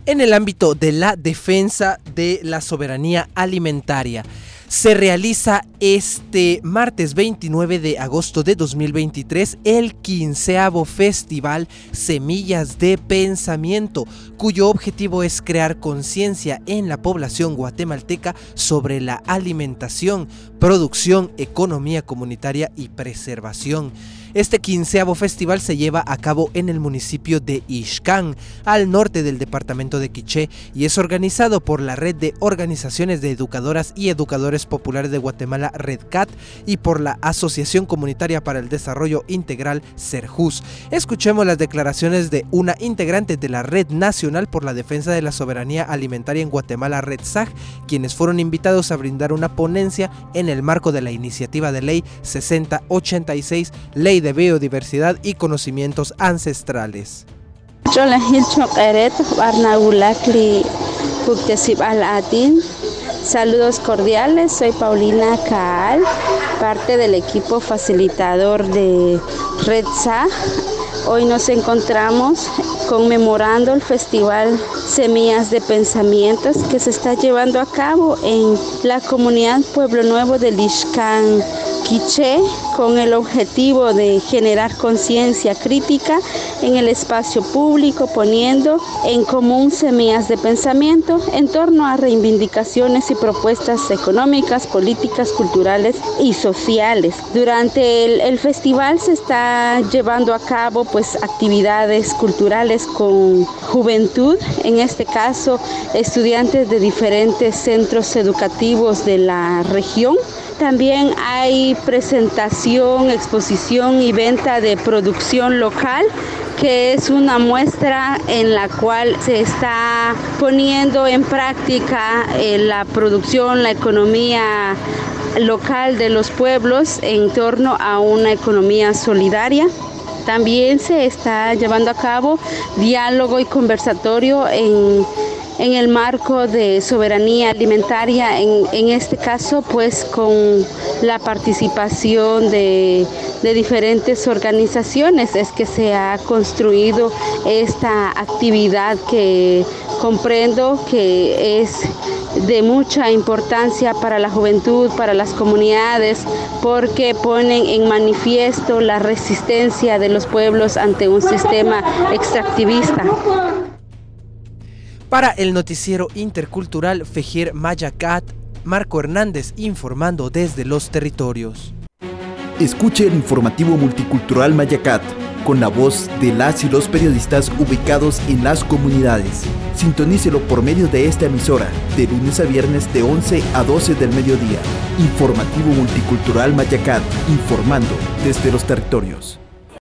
En el ámbito de la defensa de la soberanía alimentaria, se realiza este martes 29 de agosto de 2023 el 15º Festival Semillas de Pensamiento, cuyo objetivo es crear conciencia en la población guatemalteca sobre la alimentación, producción, economía comunitaria y preservación. Este 15º festival se lleva a cabo en el municipio de Ixcán, al norte del departamento de Quiché, y es organizado por la Red de Organizaciones de Educadoras y Educadores Populares de Guatemala, REDCAT, y por la Asociación Comunitaria para el Desarrollo Integral, SERJUS. Escuchemos las declaraciones de una integrante de la Red Nacional por la Defensa de la Soberanía Alimentaria en Guatemala, REDSAG, quienes fueron invitados a brindar una ponencia en el marco de la iniciativa de ley 6086, Ley de Biodiversidad y Conocimientos Ancestrales. Saludos cordiales, soy Paulina Caal, parte del equipo facilitador de REDSAG. Hoy nos encontramos conmemorando el Festival Semillas de Pensamientos que se está llevando a cabo en la comunidad Pueblo Nuevo de Ixcán, Quiché, con el objetivo de generar conciencia crítica en el espacio público, poniendo en común semillas de pensamiento en torno a reivindicaciones y propuestas económicas, políticas, culturales y sociales. Durante el festival se está llevando a cabo actividades culturales con juventud, en este caso estudiantes de diferentes centros educativos de la región. También hay presentación, exposición y venta de producción local, que es una muestra en la cual se está poniendo en práctica la producción, la economía local de los pueblos en torno a una economía solidaria. También se está llevando a cabo diálogo y conversatorio en el marco de soberanía alimentaria, en este caso con la participación de diferentes organizaciones es que se ha construido esta actividad que comprendo que es de mucha importancia para la juventud, para las comunidades, porque ponen en manifiesto la resistencia de los pueblos ante un sistema extractivista. Para el noticiero intercultural Fejir Mayacat, Marco Hernández informando desde los territorios. Escuche el informativo multicultural Mayacat, con la voz de las y los periodistas ubicados en las comunidades. Sintonícelo por medio de esta emisora, de lunes a viernes de 11 a 12 del mediodía. Informativo multicultural Mayacat, informando desde los territorios.